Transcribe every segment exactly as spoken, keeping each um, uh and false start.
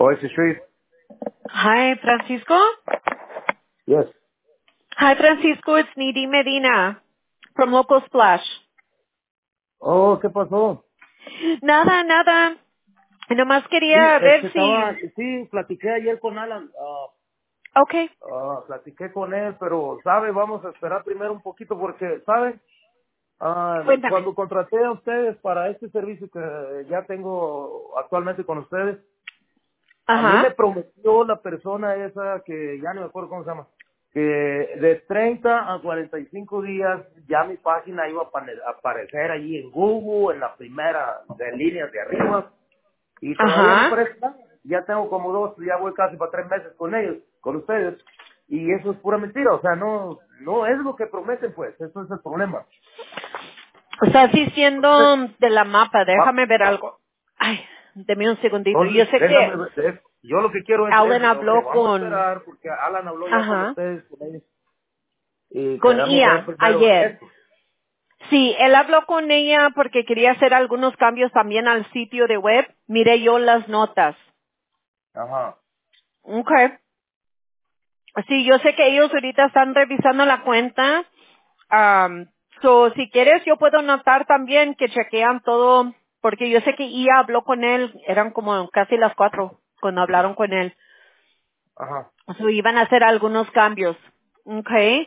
Oasis Street. Hi, Francisco. Yes. Hi, Francisco. It's Nidhi Medina from Local Splash. Oh, ¿qué pasó? Nada, nada. Nomás Sí, quería este, ver estaba, si... sí, platiqué ayer con Alan, ah, Okay. ah, platiqué con él, pero, ¿sabe? Vamos a esperar primero un poquito porque, ¿sabe? Ah, Cuéntame. cuando contraté a ustedes para este servicio que ya tengo actualmente con ustedes, a mí me Ajá. prometió la persona esa que ya no me acuerdo cómo se llama, que de treinta a cuarenta y cinco días ya mi página iba a pane- a aparecer allí en Google, en la primera de líneas de arriba, y todavía no Ajá. aparece nada. Ya tengo como dos, ya voy casi para tres meses con ellos, con ustedes, y eso es pura mentira, o sea, no no es lo que prometen, pues, eso es el problema. Estás diciendo de la mapa. Ah, Déjame ver algo. Ay, deme un segundito. Yo Entonces, sé déjame que ver, de- yo lo que quiero es, Alan es, ok, habló vamos a con... esperar, porque Alan habló ya con Ajá. ustedes, con ellos, y Con queremos ver Ian primero ayer. esto. Sí, él habló con ella porque quería hacer algunos cambios también al sitio de web. Miré yo las notas. Ajá. Okay. Sí, yo sé que ellos ahorita están revisando la cuenta. Um, so, si quieres, yo puedo notar también que chequean todo, porque yo sé que Ia habló con él, eran como casi las cuatro cuando hablaron con él. Ajá. So, iban a hacer algunos cambios. Okay.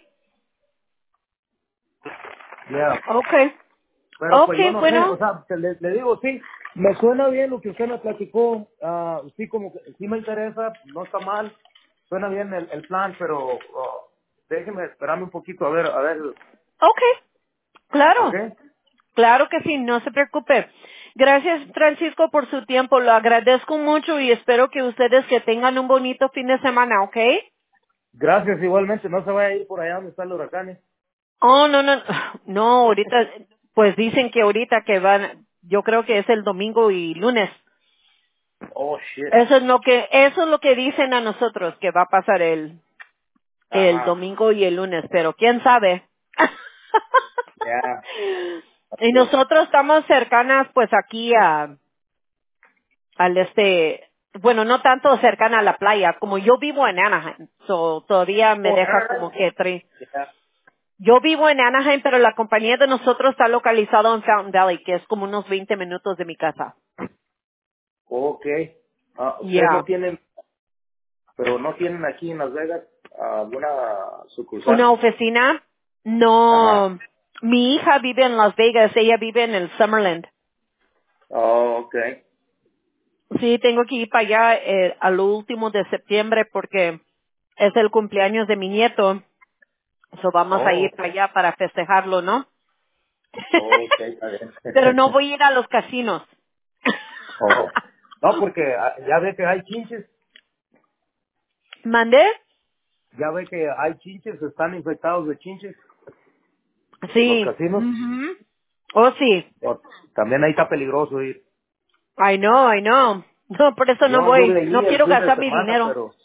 Ya. Okay. Pero pues yo Okay, no sé, o bueno. sea, te- le, le digo, sí, me suena bien lo que usted me platicó, ah, sí, como que sí me interesa, no está mal, suena bien el, el plan, pero oh, déjeme esperarme un poquito a ver, a ver, Okay. ¿ok? Claro. Claro que sí, no se preocupe. Gracias, Francisco, por su tiempo. Lo agradezco mucho y espero que ustedes que tengan un bonito fin de semana, ¿ok? Gracias igualmente, no se vaya a ir por allá donde está el huracán. ¿eh? Oh, no, no, no, ahorita, pues dicen que ahorita que van, yo creo que es el domingo y lunes. Oh, shit. Eso es lo que, eso es lo que dicen a nosotros que va a pasar el, el Ajá, domingo y el lunes, pero quién sabe. ya. Y Okay. nosotros estamos cercanas pues aquí a, al este, bueno, no tanto cercana a la playa, como yo vivo en Anaheim, so todavía me Oh, deja como que tre- ya. yo vivo en Anaheim, pero la compañía de nosotros está localizada en Fountain Valley, que es como unos veinte minutos de mi casa. Ok. Ah, ustedes no Ya. tienen, pero no tienen aquí en Las Vegas alguna Una sucursal. oficina, Ajá. no, mi hija vive en Las Vegas, ella vive en el Summerland. Oh, ok. Sí, tengo que ir para allá eh, al último de septiembre porque es el cumpleaños de mi nieto. So vamos a Oh, ir ok. para allá para festejarlo, ¿no? Ok, está bien. Pero no voy a ir a los casinos. Oh. No, porque ah, ya ve que hay chinches, ¿Mandé? ya ve que hay chinches, están infectados de chinches, los Sí. casinos. Ujú. Oh, sí. Oh, también ahí está peligroso ir. I know, I know. No, por eso Yo no anduve voy. No allí el quiero fin de gastar mi semana, dinero. pero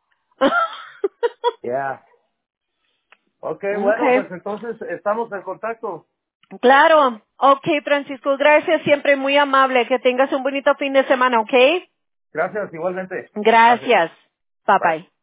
ya. Ok, bueno, Okay. pues entonces estamos en contacto. Claro. Okay, Francisco, gracias. Siempre muy amable. Que tengas un bonito fin de semana, ¿ok? Gracias igualmente. Gracias. Gracias. Bye Bye. bye.